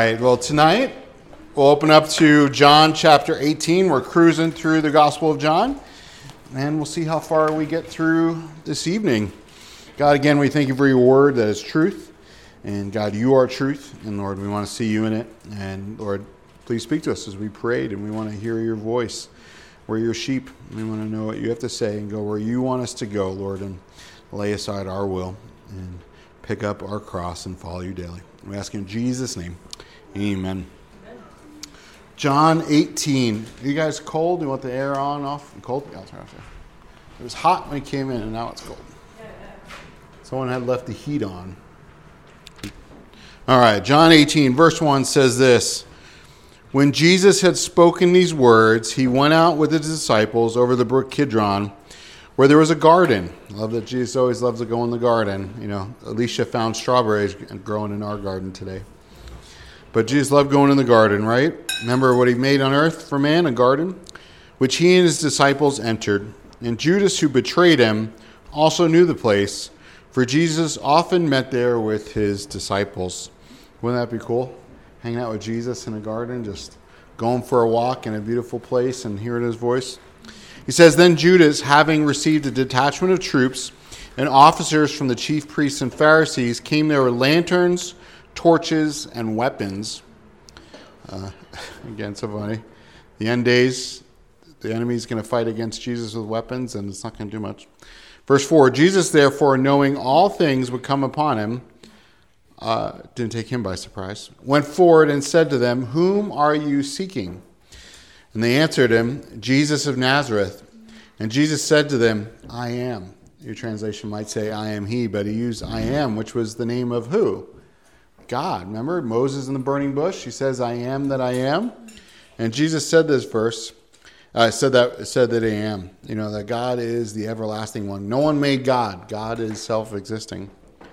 right, well, tonight we'll open up to John chapter 18. We're cruising through the Gospel of John, and we'll see how far we get through this evening. God, again, we thank you for your word that is truth. And God, you are truth. And Lord, we want to see you in it. And Lord, please speak to us as we prayed, and we want to hear your voice. We're your sheep. We want to know what you have to say and go where you want us to go, Lord, and lay aside our will and pick up our cross and follow you daily. We ask in Jesus' name. Amen. John 18. Are you guys cold? Do you want the air on, off? Cold? Yeah, I'll turn it off. It was hot when we came in, and now it's cold. Someone had left the heat on. All right, John 18, verse 1 says this. When Jesus had spoken these words, he went out with his disciples over the brook Kidron, where there was a garden. I love that Jesus always loves to go in the garden. You know, Alicia found strawberries growing in our garden today. But Jesus loved going in the garden, right? Remember what he made on earth for man, a garden, which he and his disciples entered. And Judas, who betrayed him, also knew the place, for Jesus often met there with his disciples. Wouldn't that be cool? Hanging out with Jesus in a garden, just going for a walk in a beautiful place and hearing his voice. He says, then Judas, having received a detachment of troops and officers from the chief priests and Pharisees, came there with lanterns, torches, and weapons. Again, so funny. The end days, the enemy is going to fight against Jesus with weapons, and it's not going to do much. Verse 4, Jesus, therefore, knowing all things would come upon him, didn't take him by surprise, went forward and said to them, whom are you seeking? And they answered him, Jesus of Nazareth. And Jesus said to them, I am. Your translation might say, I am he, but he used I am, which was the name of who? God. Remember Moses in the burning bush? He says, I am that I am. And Jesus said this verse, said that I am. You know, that God is the everlasting one. No one made God. God is self-existing.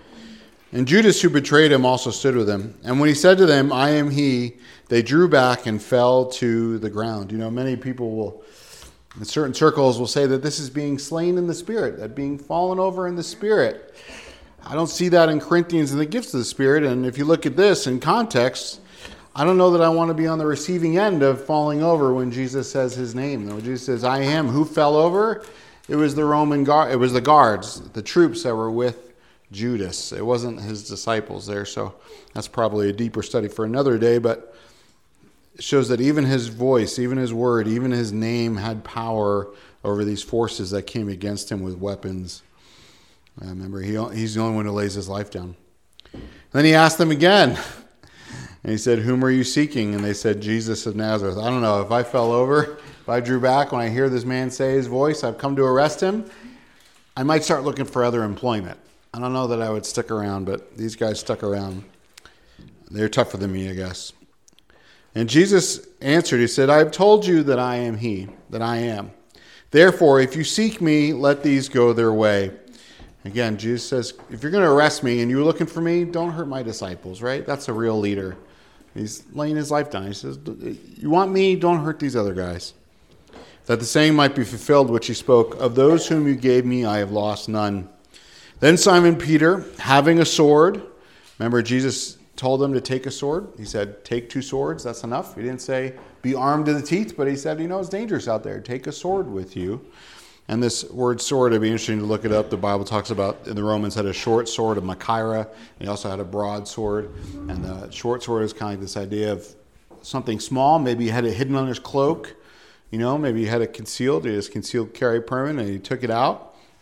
And Judas, who betrayed him, also stood with him. And when he said to them, I am he, they drew back and fell to the ground. You know, many people will, in certain circles, will say that this is being slain in the Spirit, that being fallen over in the Spirit. I don't see that in Corinthians in the gifts of the Spirit. And if you look at this in context, I don't know that I want to be on the receiving end of falling over when Jesus says his name. When Jesus says, I am, who fell over? It was the Roman guard. It was the guards, the troops that were with Judas. It wasn't his disciples there, so that's probably a deeper study for another day, but it shows that even his voice, even his word, even his name had power over these forces that came against him with weapons. Remember, he's the only one who lays his life down. Then he asked them again, and he said, whom are you seeking? And they said, Jesus of Nazareth. I don't know, if I fell over, if I drew back when I hear this man say his voice, I've come to arrest him, I might start looking for other employment. I don't know that I would stick around, but these guys stuck around. They're tougher than me, I guess. And Jesus answered, he said, I have told you that I am he, that I am. Therefore, if you seek me, let these go their way. Again, Jesus says, if you're going to arrest me and you're looking for me, don't hurt my disciples, right? That's a real leader. He's laying his life down. He says, you want me, don't hurt these other guys. That the saying might be fulfilled, which he spoke, of those whom you gave me, I have lost none. Then Simon Peter, having a sword, remember Jesus told them to take a sword. He said, take 2 swords, that's enough. He didn't say, be armed to the teeth, but he said, you know, it's dangerous out there. Take a sword with you. And this word sword, it'd be interesting to look it up. The Bible talks about, in the Romans, had a short sword of Machaira, and he also had a broad sword. And the short sword is kind of like this idea of something small. Maybe he had it hidden on his cloak. You know, maybe he had it concealed. He just concealed carry permit, and he took it out.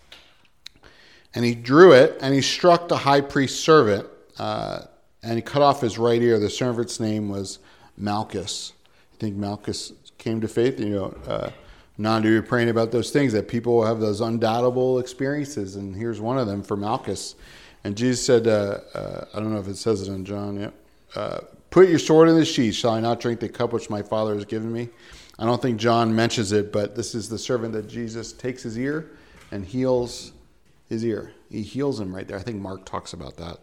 And he drew it, and he struck the high priest's servant, and he cut off his right ear. The servant's name was Malchus. I think Malchus came to faith. You know, Nanda, you're praying about those things, that people have those undoubtable experiences, and here's one of them for Malchus. And Jesus said, I don't know if it says it in John, put your sword in the sheath. Shall I not drink the cup which my Father has given me? I don't think John mentions it, but this is the servant that Jesus takes his ear and heals his ear. He heals him right there. I think Mark talks about that.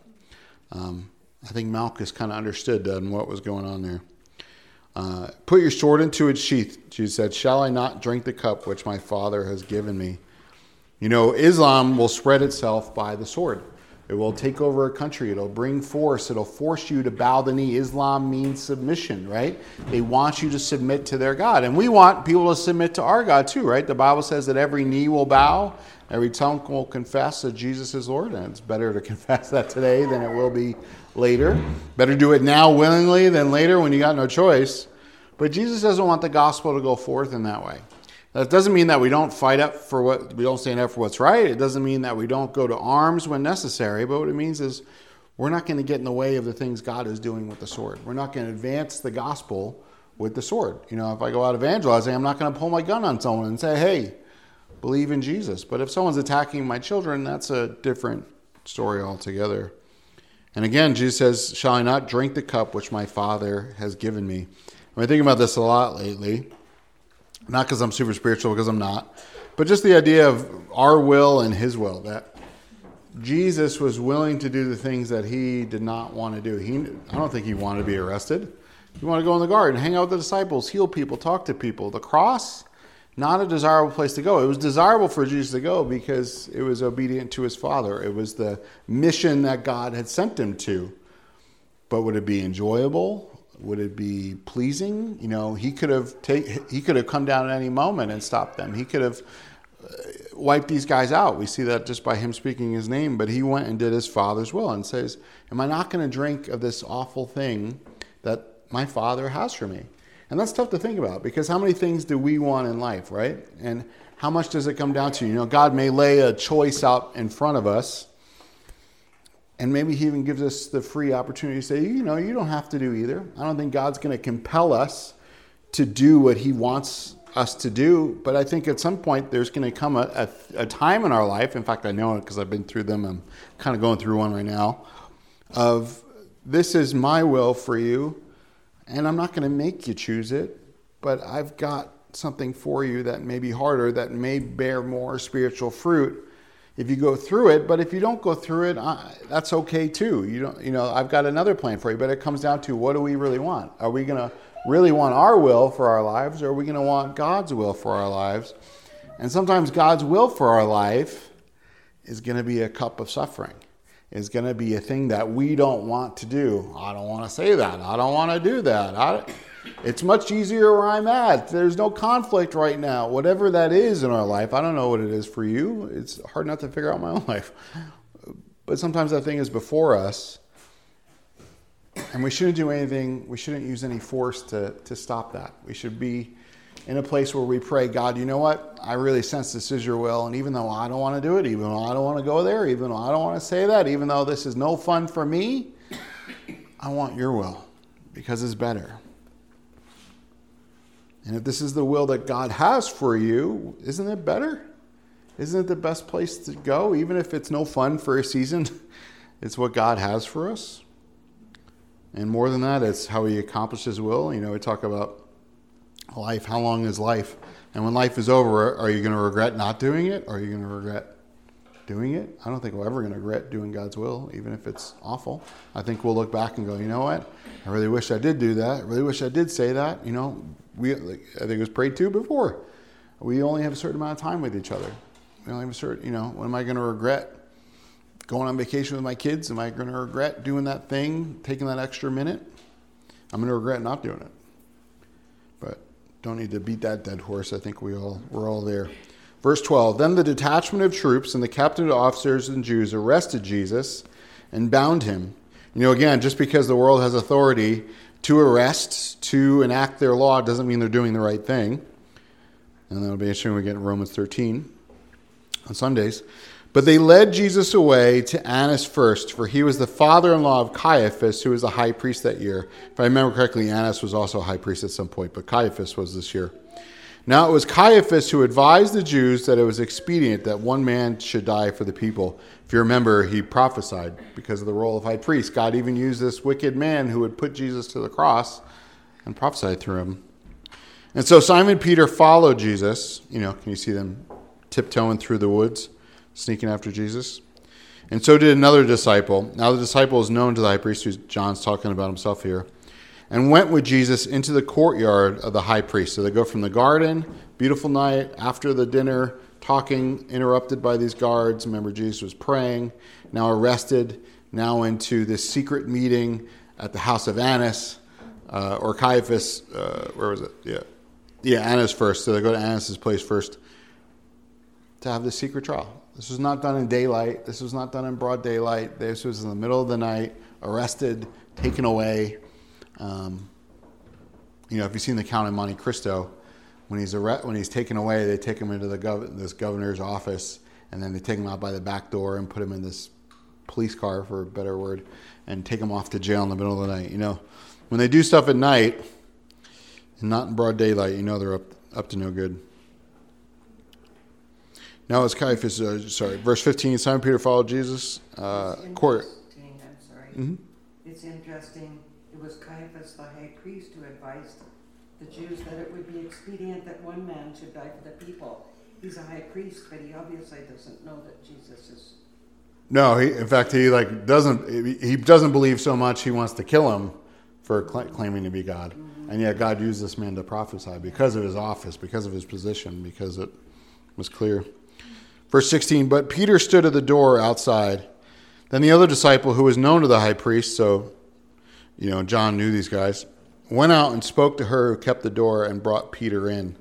I think Malchus kind of understood what was going on there. Put your sword into its sheath, Jesus said. Shall I not drink the cup which my Father has given me? You know, Islam will spread itself by the sword. It will take over a country. It'll bring force. It'll force you to bow the knee. Islam means submission, right? They want you to submit to their God. And we want people to submit to our God too, right? The Bible says that every knee will bow, every tongue will confess that Jesus is Lord. And it's better to confess that today than it will be later. Better do it now willingly than later when you got no choice. But Jesus doesn't want the gospel to go forth in that way. That doesn't mean that we don't fight up for we don't stand up for what's right. It doesn't mean that we don't go to arms when necessary. But what it means is we're not going to get in the way of the things God is doing with the sword. We're not going to advance the gospel with the sword. You know, if I go out evangelizing, I'm not going to pull my gun on someone and say, hey, believe in Jesus. But if someone's attacking my children, that's a different story altogether. And again, Jesus says, shall I not drink the cup which my Father has given me? I've been thinking about this a lot lately. Not because I'm super spiritual, because I'm not. But just the idea of our will and his will. That Jesus was willing to do the things that he did not want to do. I don't think he wanted to be arrested. He wanted to go in the garden, hang out with the disciples, heal people, talk to people. The cross, not a desirable place to go. It was desirable for Jesus to go because it was obedient to his Father. It was the mission that God had sent him to. But would it be enjoyable? Would it be pleasing? You know, he could have come down at any moment and stopped them. He could have wiped these guys out. We see that just by him speaking his name. But he went and did his Father's will and says, am I not going to drink of this awful thing that my Father has for me? And that's tough to think about because how many things do we want in life, right? And how much does it come down to? You know, God may lay a choice out in front of us. And maybe he even gives us the free opportunity to say, you know, you don't have to do either. I don't think God's going to compel us to do what he wants us to do. But I think at some point there's going to come a time in our life. In fact, I know it because I've been through them. I'm kind of going through one right now. Of this is my will for you. And I'm not going to make you choose it. But I've got something for you that may be harder, that may bear more spiritual fruit if you go through it. But if you don't go through it, that's okay too. I've got another plan for you. But it comes down to, what do we really want? Are we going to really want our will for our lives, or are we going to want God's will for our lives? And sometimes God's will for our life is going to be a cup of suffering. It's going to be a thing that we don't want to do. I don't want to say that. I don't want to do that. It's much easier where I'm at. There's no conflict right now. Whatever that is in our life, I don't know what it is for you. It's hard not to figure out my own life. But sometimes that thing is before us. And we shouldn't do anything. We shouldn't use any force to stop that. We should be in a place where we pray, God, you know what? I really sense this is your will. And even though I don't want to do it, even though I don't want to go there, even though I don't want to say that, even though this is no fun for me, I want your will because it's better. And if this is the will that God has for you, isn't it better? Isn't it the best place to go? Even if it's no fun for a season, it's what God has for us. And more than that, it's how he accomplishes his will. You know, we talk about life. How long is life? And when life is over, are you going to regret not doing it? Or are you going to regret doing it? I don't think we're ever going to regret doing God's will, even if it's awful. I think we'll look back and go, you know what? I really wish I did do that. I really wish I did say that. You know, I think it was prayed to before. We only have a certain amount of time with each other. We only have a certain, when am I going to regret going on vacation with my kids? Am I going to regret doing that thing, taking that extra minute? I'm going to regret not doing it. But don't need to beat that dead horse. I think we're all there. Verse 12, then the detachment of troops and the captain of officers and Jews arrested Jesus and bound him. Again, just because the world has authority to arrest, to enact their law, doesn't mean they're doing the right thing. And that'll be interesting when we get in Romans 13 on Sundays. But they led Jesus away to Annas first, for he was the father-in-law of Caiaphas, who was the high priest that year. If I remember correctly, Annas was also a high priest at some point, but Caiaphas was this year. Now it was Caiaphas who advised the Jews that it was expedient that one man should die for the people. If you remember, he prophesied because of the role of high priest. God even used this wicked man who would put Jesus to the cross and prophesied through him. And so Simon Peter followed Jesus. Can you see them tiptoeing through the woods, sneaking after Jesus? And so did another disciple. Now the disciple is known to the high priest, who John's talking about himself here, and went with Jesus into the courtyard of the high priest. So they go from the garden, beautiful night, after the dinner, talking, interrupted by these guards. Remember, Jesus was praying, now arrested, now into this secret meeting at the house of Annas, or Caiaphas. Where was it? Yeah, Annas first. So they go to Annas' place first to have this secret trial. This was not done in daylight. This was not done in broad daylight. This was in the middle of the night, arrested, taken away. If you've seen the Count of Monte Cristo, when he's taken away, they take him into this governor's office, and then they take him out by the back door and put him in this police car, for a better word, and take him off to jail in the middle of the night. When they do stuff at night and not in broad daylight, they're up to no good. Now it's Caiaphas, verse 15, Simon Peter followed Jesus. Court. I'm sorry. Mm-hmm. It's interesting. It was Caiaphas, the high priest, who advised the Jews that it would be expedient that one man should die for the people. He's a high priest, but he obviously doesn't know that Jesus is... No, he doesn't believe so much he wants to kill him for claiming to be God. Mm-hmm. And yet God used this man to prophesy because of his office, because of his position, because it was clear. Verse 16, but Peter stood at the door outside. Then the other disciple, who was known to the high priest, so, John knew these guys, went out and spoke to her who kept the door and brought Peter in.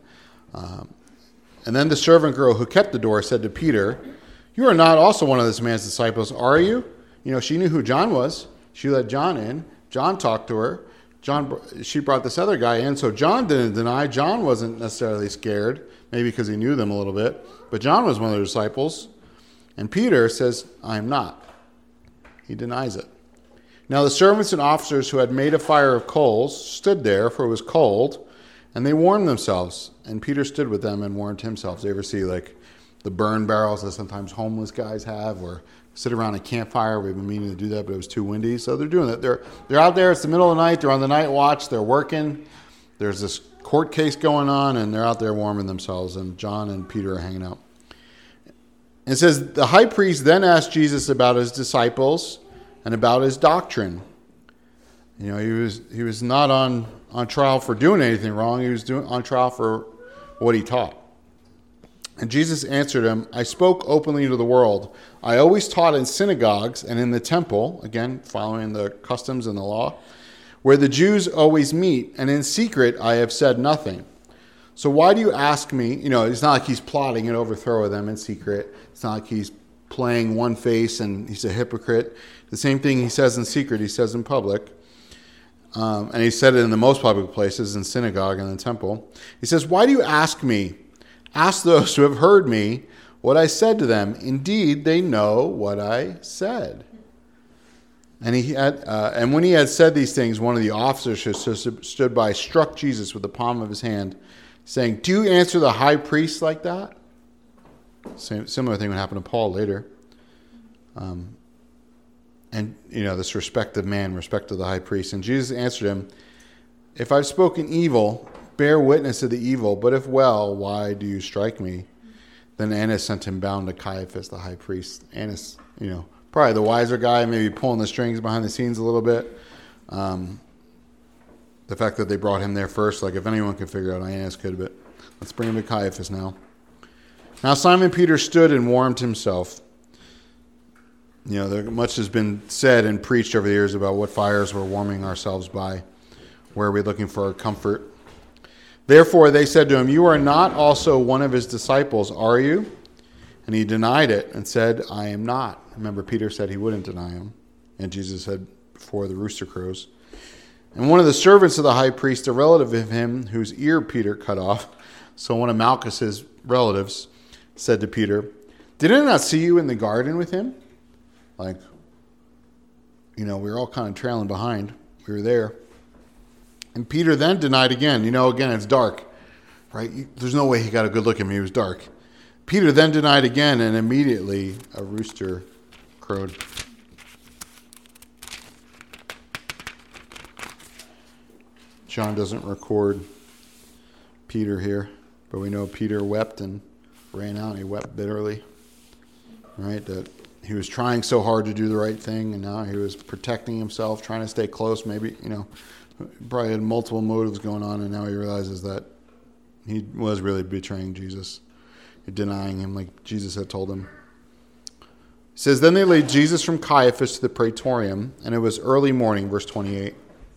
And then the servant girl who kept the door said to Peter, you are not also one of this man's disciples, are you? She knew who John was. She let John in. John talked to her. She brought this other guy in, so John didn't deny. John wasn't necessarily scared, maybe because he knew them a little bit. But John was one of the disciples. And Peter says, I am not. He denies it. Now the servants and officers who had made a fire of coals stood there, for it was cold, and they warmed themselves. And Peter stood with them and warmed himself. Do you ever see the burn barrels that sometimes homeless guys have, or sit around a campfire? We've been meaning to do that, but it was too windy. So they're doing it. They're out there. It's the middle of the night. They're on the night watch. They're working. There's this court case going on, and they're out there warming themselves. And John and Peter are hanging out. It says, the high priest then asked Jesus about his disciples and about his doctrine. He was not on trial for doing anything wrong. He was on trial for what he taught. And Jesus answered him, I spoke openly to the world. I always taught in synagogues and in the temple, again, following the customs and the law, where the Jews always meet, and in secret I have said nothing. So why do you ask me? It's not like he's plotting an overthrow of them in secret. It's not like he's playing one face and he's a hypocrite. The same thing he says in secret, he says in public. And he said it in the most public places, in synagogue and the temple. He says, why do you ask me? Ask those who have heard me what I said to them. Indeed, they know what I said. And when he had said these things, one of the officers who stood by struck Jesus with the palm of his hand, saying, do you answer the high priest like that? Similar thing would happen to Paul later. This respect of man, respect of the high priest. And Jesus answered him, if I've spoken evil, bear witness of the evil, but if well, why do you strike me? Then Annas sent him bound to Caiaphas, the high priest. Annas, probably the wiser guy, maybe pulling the strings behind the scenes a little bit. The fact that they brought him there first, if anyone could figure out, Annas could, but let's bring him to Caiaphas now. Now Simon Peter stood and warmed himself. Much has been said and preached over the years about what fires we're warming ourselves by. Where are we looking for our comfort? Therefore they said to him, you are not also one of his disciples, are you? And he denied it and said, I am not. Remember, Peter said he wouldn't deny him. And Jesus said, before the rooster crows. And one of the servants of the high priest, a relative of him, whose ear Peter cut off, so one of Malchus's relatives, said to Peter, did I not see you in the garden with him? We were all kind of trailing behind. We were there. And Peter then denied again. Again, it's dark, right? There's no way he got a good look at me. It was dark. Peter then denied again, and immediately a rooster crowed. John doesn't record Peter here, but we know Peter wept and ran out, and he wept bitterly, right? That he was trying so hard to do the right thing, and now he was protecting himself, trying to stay close. Maybe, probably had multiple motives going on, and now he realizes that he was really betraying Jesus. denying him like Jesus had told him. It says, then they laid Jesus from Caiaphas to the praetorium, and it was early morning, verse 28.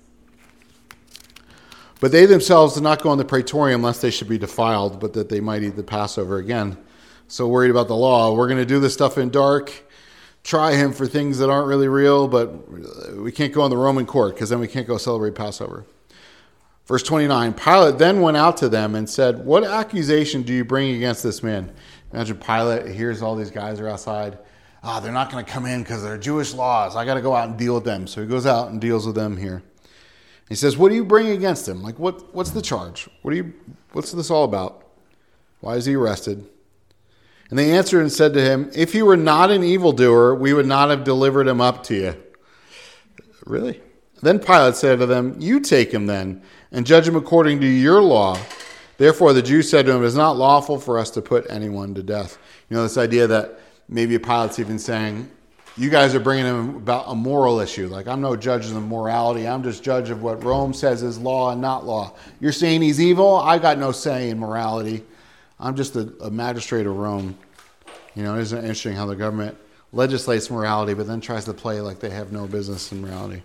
But they themselves did not go in the praetorium lest they should be defiled, but that they might eat the Passover. Again, so worried about the law. We're going to do this stuff in dark, try him for things that aren't really real, but we can't go in the Roman court because then we can't go celebrate Passover. Verse 29, Pilate then went out to them and said, what accusation do you bring against this man? Imagine Pilate hears all these guys are outside. They're not going to come in because they're Jewish laws. I got to go out and deal with them. So he goes out and deals with them here. He says, what do you bring against him? Like, what's the charge? What's this all about? Why is he arrested? And they answered and said to him, if he were not an evildoer, we would not have delivered him up to you. Really? Then Pilate said to them, you take him then, and judge him according to your law. Therefore the Jews said to him, it is not lawful for us to put anyone to death. You know, this idea that maybe Pilate's even saying, you guys are bringing him about a moral issue. Like, I'm no judge of morality. I'm just judge of what Rome says is law and not law. You're saying he's evil? I got no say in morality. I'm just a magistrate of Rome. You know, isn't it interesting how the government legislates morality, but then tries to play like they have no business in morality.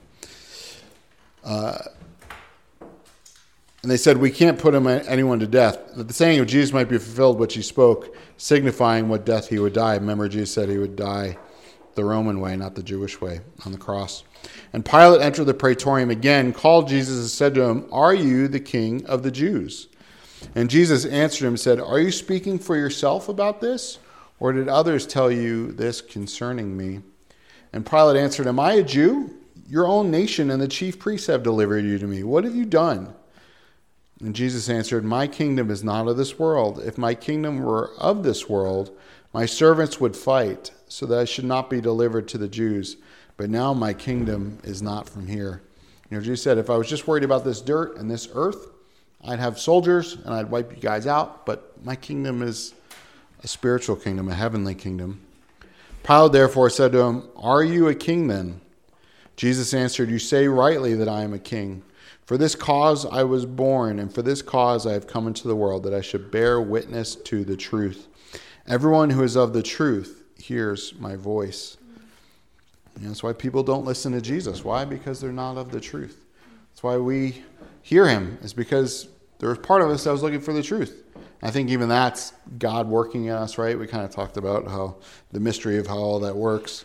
And they said, we can't put anyone to death. That the saying of Jesus might be fulfilled, which he spoke, signifying what death he would die. Remember, Jesus said he would die the Roman way, not the Jewish way, on the cross. And Pilate entered the praetorium again, called Jesus and said to him, are you the king of the Jews? And Jesus answered him and said, are you speaking for yourself about this? Or did others tell you this concerning me? And Pilate answered, am I a Jew? Your own nation and the chief priests have delivered you to me. What have you done? And Jesus answered, my kingdom is not of this world. If my kingdom were of this world, my servants would fight, so that I should not be delivered to the Jews. But now my kingdom is not from here. You know, Jesus said, if I was just worried about this dirt and this earth, I'd have soldiers and I'd wipe you guys out. But my kingdom is a spiritual kingdom, a heavenly kingdom. Pilate therefore said to him, are you a king then? Jesus answered, you say rightly that I am a king. For this cause I was born, and for this cause I have come into the world, that I should bear witness to the truth. Everyone who is of the truth hears my voice. And that's why people don't listen to Jesus. Why? Because they're not of the truth. That's why we hear him, is because there was part of us that was looking for the truth. I think even that's God working in us, right? We kind of talked about how the mystery of how all that works.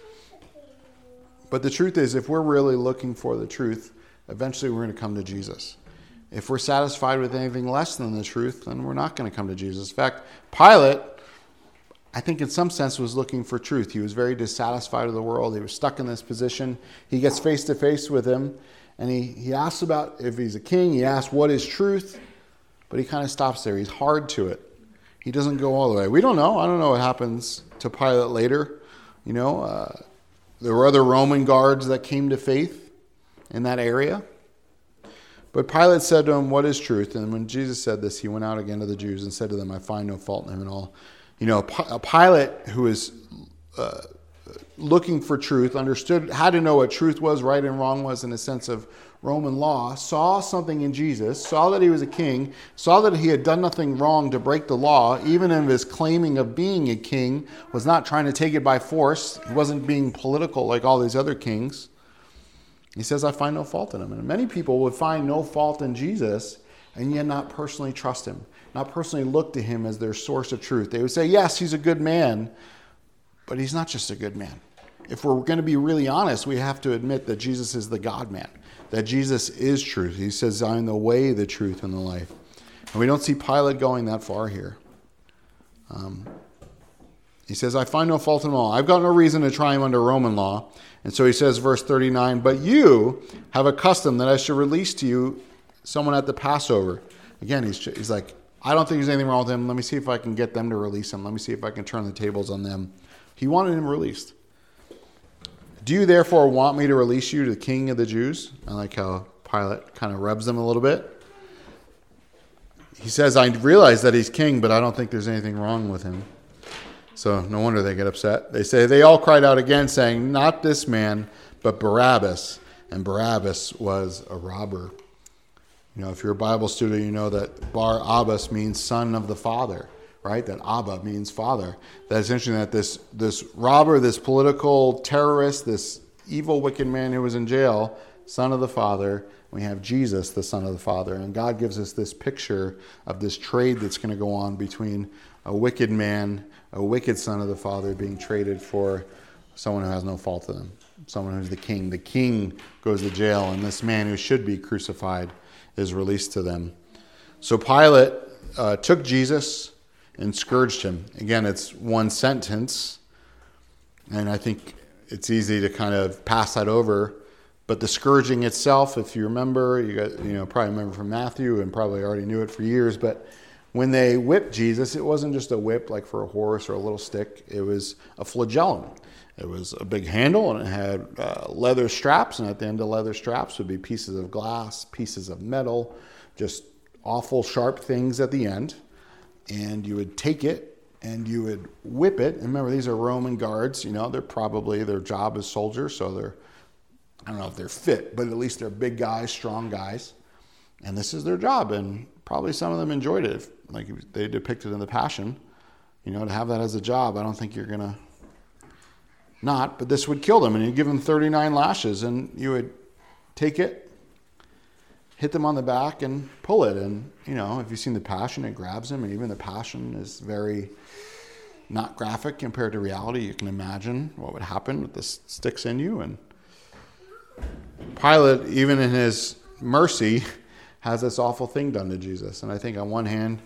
But the truth is, if we're really looking for the truth, eventually we're going to come to Jesus. If we're satisfied with anything less than the truth, then we're not going to come to Jesus. In fact, Pilate, I think in some sense, was looking for truth. He was very dissatisfied with the world. He was stuck in this position. He gets face to face with him, and he asks about if he's a king. He asks what is truth, but he kind of stops there. He's hard to it. He doesn't go all the way. We don't know. I don't know what happens to Pilate later. You know, there were other Roman guards that came to faith in that area. But Pilate said to him, what is truth? And when Jesus said this, he went out again to the Jews and said to them, I find no fault in him at all. You know, a Pilate who is looking for truth, understood, had to know what truth was, right and wrong was in a sense of Roman law, saw something in Jesus, saw that he was a king, saw that he had done nothing wrong to break the law, even in his claiming of being a king, was not trying to take it by force. He wasn't being political like all these other kings. He says, I find no fault in him. And many people would find no fault in Jesus and yet not personally trust him, not personally look to him as their source of truth. They would say, yes, he's a good man, but he's not just a good man. If we're going to be really honest, we have to admit that Jesus is the God-man, that Jesus is truth. He says, I am the way, the truth, and the life. And we don't see Pilate going that far here. He says, I find no fault in him all. I've got no reason to try him under Roman law. And so he says, verse 39, but you have a custom that I should release to you someone at the Passover. Again, he's like, I don't think there's anything wrong with him. Let me see if I can get them to release him. Let me see if I can turn the tables on them. He wanted him released. Do you therefore want me to release you to the king of the Jews? I like how Pilate kind of rubs them a little bit. He says, I realize that he's king, but I don't think there's anything wrong with him. So no wonder they get upset. They all cried out again, saying, not this man, but Barabbas. And Barabbas was a robber. You know, if you're a Bible student, you know that Bar Abbas means son of the father, right? That Abba means father. That's interesting that this robber, this political terrorist, this evil, wicked man who was in jail, son of the Father. We have Jesus, the Son of the Father. And God gives us this picture of this trade that's going to go on between a wicked man, a wicked son of the Father being traded for someone who has no fault in them, someone who's the king. The king goes to jail, and this man who should be crucified is released to them. So Pilate took Jesus and scourged him. Again, it's one sentence, and I think it's easy to kind of pass that over. But the scourging itself, if you remember, probably remember from Matthew and probably already knew it for years, but when they whipped Jesus, it wasn't just a whip like for a horse or a little stick. It was a flagellum. It was a big handle, and it had leather straps, and at the end of leather straps would be pieces of glass, pieces of metal, just awful sharp things at the end. And you would take it and you would whip it. And remember, these are Roman guards. Their job is soldiers, so I don't know if they're fit, but at least they're big guys, strong guys. And this is their job, and probably some of them enjoyed it. Like they depicted in The Passion, to have that as a job. I don't think you're going to not, but this would kill them. And you'd give them 39 lashes, and you would take it, hit them on the back, and pull it. And, if you've seen The Passion, it grabs them. And even The Passion is very not graphic compared to reality. You can imagine what would happen with the sticks in you. And Pilate, even in his mercy, has this awful thing done to Jesus. And I think on one hand,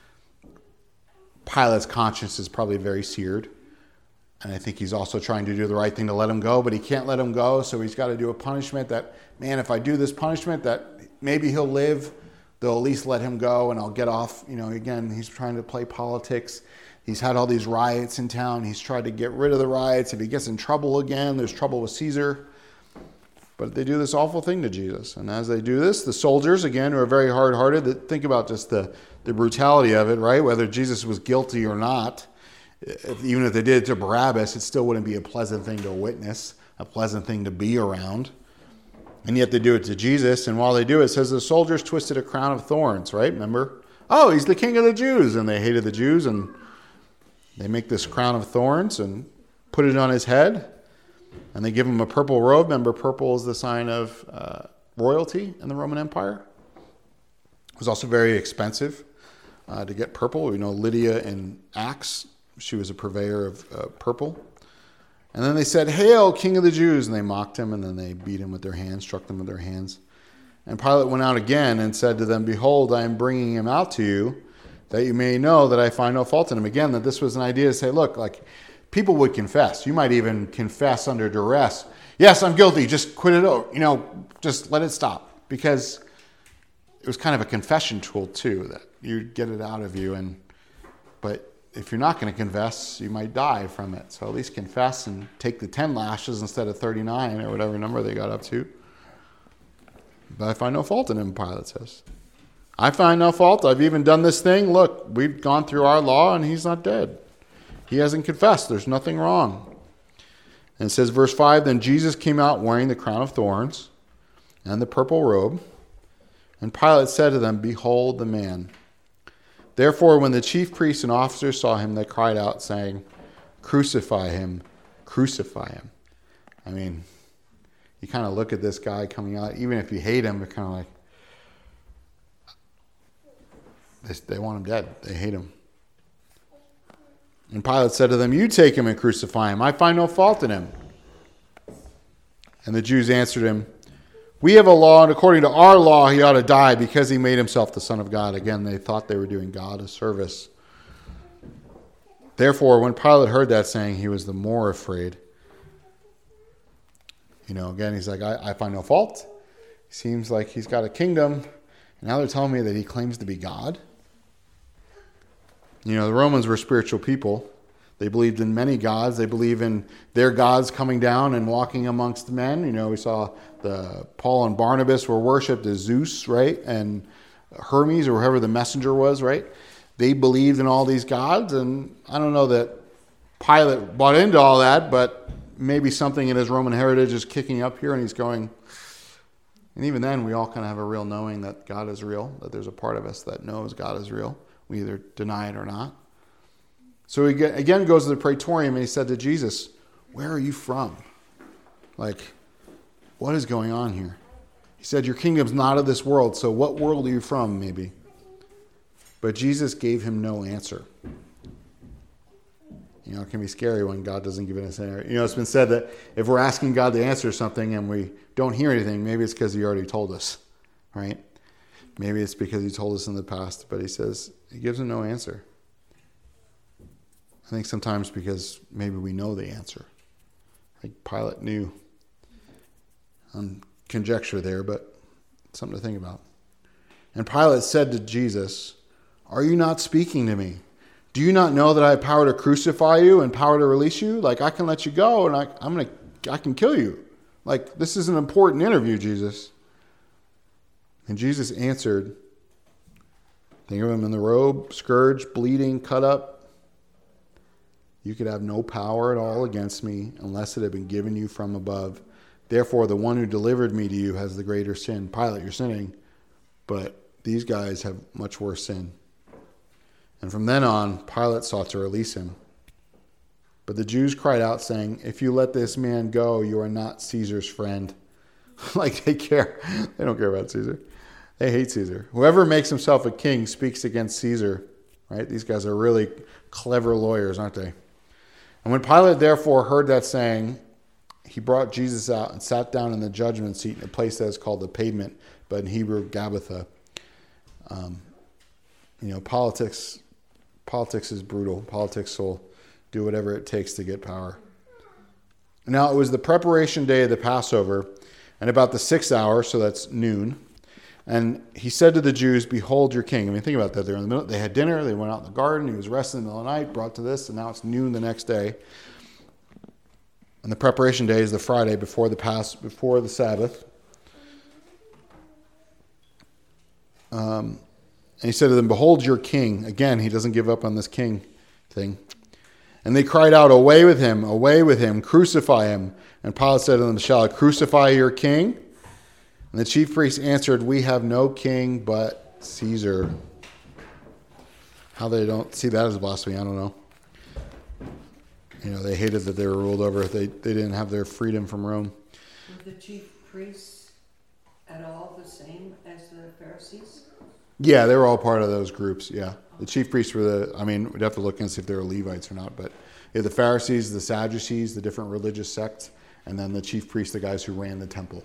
Pilate's conscience is probably very seared. And I think he's also trying to do the right thing to let him go, but he can't let him go, so he's got to do a punishment that, man, if I do this punishment, that maybe he'll live, they'll at least let him go, and I'll get off. Again, he's trying to play politics. He's had all these riots in town. He's tried to get rid of the riots. If he gets in trouble again, there's trouble with Caesar. But they do this awful thing to Jesus. And as they do this, the soldiers, again, who are very hard-hearted, think about just the brutality of it, right? Whether Jesus was guilty or not, even if they did it to Barabbas, it still wouldn't be a pleasant thing to witness, a pleasant thing to be around. And yet they do it to Jesus. And while they do it, it says the soldiers twisted a crown of thorns, right? Remember? Oh, he's the king of the Jews. And they hated the Jews. And they make this crown of thorns and put it on his head. And they give him a purple robe. Remember, purple is the sign of royalty in the Roman Empire. It was also very expensive to get purple. We know Lydia in Acts, she was a purveyor of purple. And then they said, "Hail, King of the Jews!" And they mocked him, and then they beat him with their hands, struck them with their hands. And Pilate went out again and said to them, "Behold, I am bringing him out to you, that you may know that I find no fault in him." Again, that this was an idea to say, look, like, people would confess. You might even confess under duress. Yes, I'm guilty. Just quit it out. Just let it stop. Because it was kind of a confession tool, too, that you'd get it out of you. But if you're not going to confess, you might die from it. So at least confess and take the 10 lashes instead of 39 or whatever number they got up to. But I find no fault in him, Pilate says. I find no fault. I've even done this thing. Look, we've gone through our law and he's not dead. He hasn't confessed. There's nothing wrong. And it says, verse 5, then Jesus came out wearing the crown of thorns and the purple robe. And Pilate said to them, "Behold the man." Therefore, when the chief priests and officers saw him, they cried out, saying, "Crucify him, crucify him." I mean, you kind of look at this guy coming out, even if you hate him, you're kind of like, they want him dead. They hate him. And Pilate said to them, "You take him and crucify him. I find no fault in him." And the Jews answered him, "We have a law, and according to our law he ought to die because he made himself the Son of God." Again, they thought they were doing God a service. Therefore, when Pilate heard that saying, he was the more afraid. Again, he's like, I find no fault. Seems like he's got a kingdom. And now they're telling me that he claims to be God. The Romans were spiritual people. They believed in many gods. They believe in their gods coming down and walking amongst men. We saw Paul and Barnabas were worshipped as Zeus, right? And Hermes, or whoever the messenger was, right? They believed in all these gods. And I don't know that Pilate bought into all that, but maybe something in his Roman heritage is kicking up here and he's going. And even then, we all kind of have a real knowing that God is real, that there's a part of us that knows God is real. We either deny it or not. So he again goes to the praetorium and he said to Jesus, where are you from? Like, what is going on here? He said, your kingdom's not of this world, so what world are you from, maybe? But Jesus gave him no answer. It can be scary when God doesn't give us an answer. It's been said that if we're asking God to answer something and we don't hear anything, maybe it's because he already told us, right? Maybe it's because he told us in the past, but he gives him no answer. I think sometimes because maybe we know the answer. Like Pilate knew. Conjecture there, but something to think about. And Pilate said to Jesus, are you not speaking to me? Do you not know that I have power to crucify you and power to release you? Like, I can let you go and I can kill you. Like, this is an important interview, Jesus. And Jesus answered, think of him in the robe, scourged, bleeding, cut up. You could have no power at all against me unless it had been given you from above. Therefore, the one who delivered me to you has the greater sin. Pilate, you're sinning, but these guys have much worse sin. And from then on, Pilate sought to release him. But the Jews cried out, saying, if you let this man go, you are not Caesar's friend. Like they care. They don't care about Caesar. They hate Caesar. Whoever makes himself a king speaks against Caesar. Right? These guys are really clever lawyers, aren't they? And when Pilate therefore heard that saying, he brought Jesus out and sat down in the judgment seat in a place that is called the Pavement, but in Hebrew, Gabbatha. Politics is brutal. Politics will do whatever it takes to get power. Now, it was the preparation day of the Passover, and about the 6th hour, so that's noon. And he said to the Jews, behold your king. I mean, think about that. They're in the middle. They had dinner. They went out in the garden. He was resting in the middle of the night, brought to this, and now it's noon the next day. And the preparation day is the Friday before the Sabbath. And he said to them, behold your king. Again, he doesn't give up on this king thing. And they cried out, away with him, crucify him. And Pilate said to them, shall I crucify your king? And the chief priests answered, we have no king but Caesar. How they don't see that as blasphemy, I don't know. They hated that they were ruled over. They didn't have their freedom from Rome. Were the chief priests at all the same as the Pharisees? Yeah, they were all part of those groups, yeah. The chief priests were we'd have to look and see if they were Levites or not, but the Pharisees, the Sadducees, the different religious sects, and then the chief priests, the guys who ran the temple.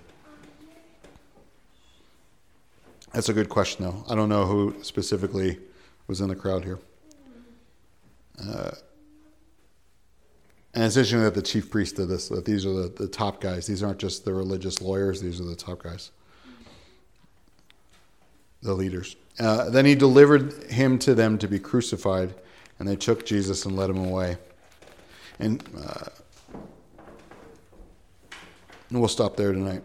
That's a good question, though. I don't know who specifically was in the crowd here. And it's interesting that the chief priest did this, that these are the top guys. These aren't just the religious lawyers. These are the top guys, the leaders. Then he delivered him to them to be crucified, and they took Jesus and led him away. And we'll stop there tonight.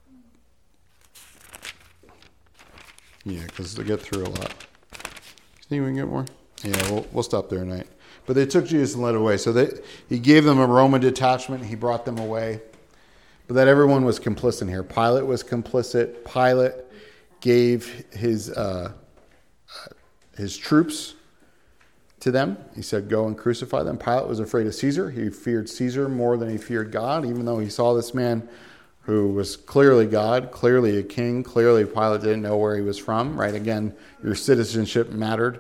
Yeah, because they get through a lot. Think we can get more? Yeah, we'll stop there tonight. But they took Jesus and led away. So he gave them a Roman detachment. He brought them away. But that everyone was complicit here. Pilate was complicit. Pilate gave his troops to them. He said, go and crucify them. Pilate was afraid of Caesar. He feared Caesar more than he feared God, even though he saw this man who was clearly God, clearly a king. Clearly Pilate didn't know where he was from, right? Again, your citizenship mattered.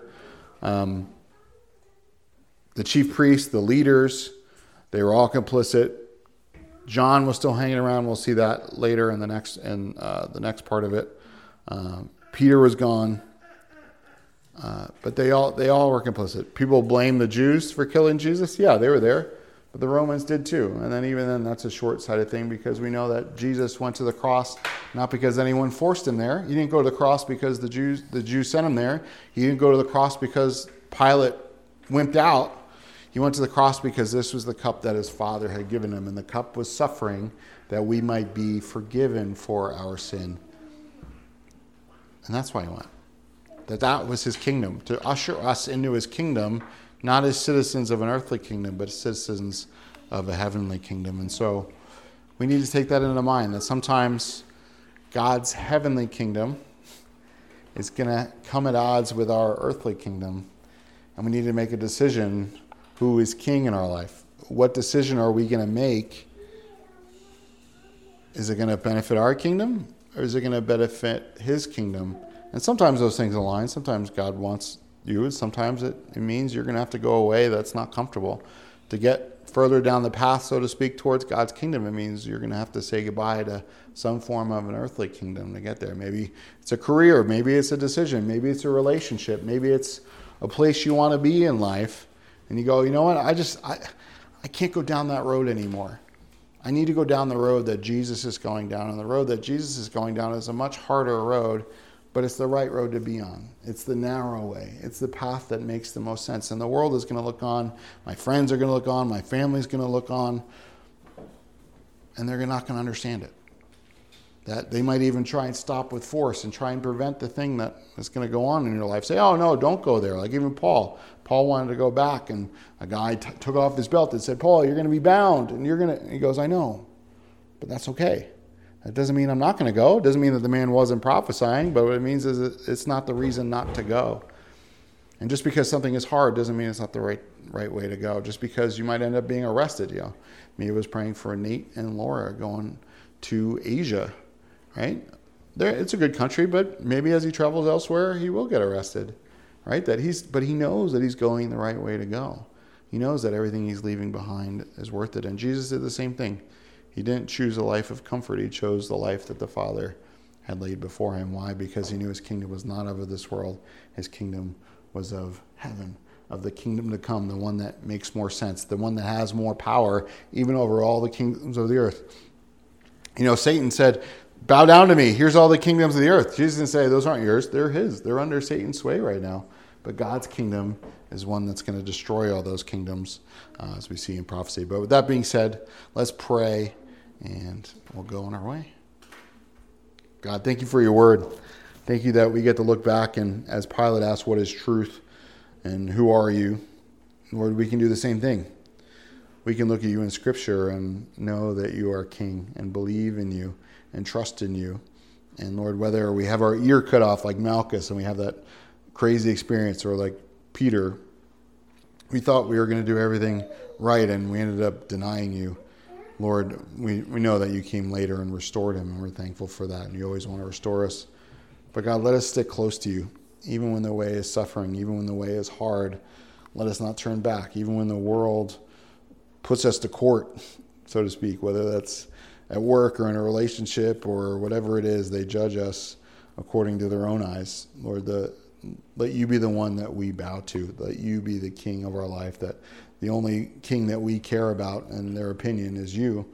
The chief priests, the leaders, they were all complicit. John was still hanging around. We'll see that later in the next part of it. Peter was gone. But they all were complicit. People blame the Jews for killing Jesus. Yeah, they were there. But the Romans did too. And then even then, that's a short-sighted thing, because we know that Jesus went to the cross not because anyone forced him there. He didn't go to the cross because the Jews sent him there. He didn't go to the cross because Pilate wimped out. He went to the cross because this was the cup that his Father had given him, and the cup was suffering that we might be forgiven for our sin. And that's why he went. That was his kingdom, to usher us into his kingdom, not as citizens of an earthly kingdom, but as citizens of a heavenly kingdom. And so we need to take that into mind, that sometimes God's heavenly kingdom is going to come at odds with our earthly kingdom. And we need to make a decision who is king in our life. What decision are we going to make? Is it going to benefit our kingdom, or is it going to benefit his kingdom? And sometimes those things align. Sometimes God wants you, and sometimes it means you're going to have to go away. That's not comfortable. To get further down the path, so to speak, towards God's kingdom, it means you're going to have to say goodbye to some form of an earthly kingdom to get there. Maybe it's a career, maybe it's a decision, maybe it's a relationship, maybe it's a place you want to be in life, and you go, you know what, I can't go down that road anymore. I need to go down the road that Jesus is going down, and the road that Jesus is going down is a much harder road, but it's the right road to be on. It's the narrow way. It's the path that makes the most sense. And the world is going to look on. My friends are going to look on. My family's going to look on. And they're not going to understand it. That they might even try and stop with force and try and prevent the thing that is going to go on in your life. Say, oh, no, don't go there. Like even Paul. Paul wanted to go back, and a guy took off his belt and said, Paul, you're going to be bound. And he goes, I know, but that's okay. That doesn't mean I'm not going to go. It doesn't mean that the man wasn't prophesying, but what it means is it's not the reason not to go. And just because something is hard doesn't mean it's not the right way to go. Just because you might end up being arrested. Me was praying for Nate and Laura going to Asia, right? It's a good country, but maybe as he travels elsewhere, he will get arrested, right? But he knows that he's going the right way to go. He knows that everything he's leaving behind is worth it. And Jesus did the same thing. He didn't choose a life of comfort. He chose the life that the Father had laid before him. Why? Because he knew his kingdom was not of this world. His kingdom was of heaven, of the kingdom to come, the one that makes more sense, the one that has more power, even over all the kingdoms of the earth. Satan said, bow down to me. Here's all the kingdoms of the earth. Jesus didn't say, those aren't yours. They're his. They're under Satan's sway right now. But God's kingdom is one that's going to destroy all those kingdoms, as we see in prophecy. But with that being said, let's pray. And we'll go on our way. God, thank you for your word. Thank you that we get to look back and as Pilate asked, what is truth and who are you? Lord, we can do the same thing. We can look at you in Scripture and know that you are King and believe in you and trust in you. And Lord, whether we have our ear cut off like Malchus and we have that crazy experience, or like Peter, we thought we were going to do everything right and we ended up denying you. Lord, we know that you came later and restored him, and we're thankful for that, and you always want to restore us. But God, let us stick close to you, even when the way is suffering, even when the way is hard. Let us not turn back, even when the world puts us to court, so to speak, whether that's at work or in a relationship or whatever it is, they judge us according to their own eyes. Lord, let you be the one that we bow to. Let you be the king of our life, that the only king that we care about in their opinion is you.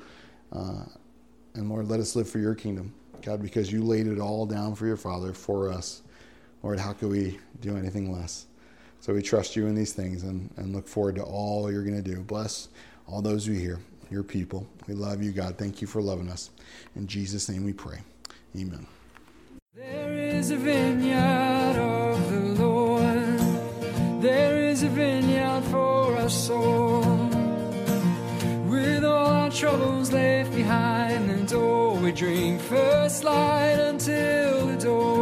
And Lord, let us live for your kingdom, God, because you laid it all down for your Father, for us. Lord, how could we do anything less? So we trust you in these things and look forward to all you're going to do. Bless all those who hear, your people. We love you, God. Thank you for loving us. In Jesus' name we pray. Amen. There is a vineyard of the Lord. There is a vineyard for us all. With all our troubles left behind, the door we drink first light until the door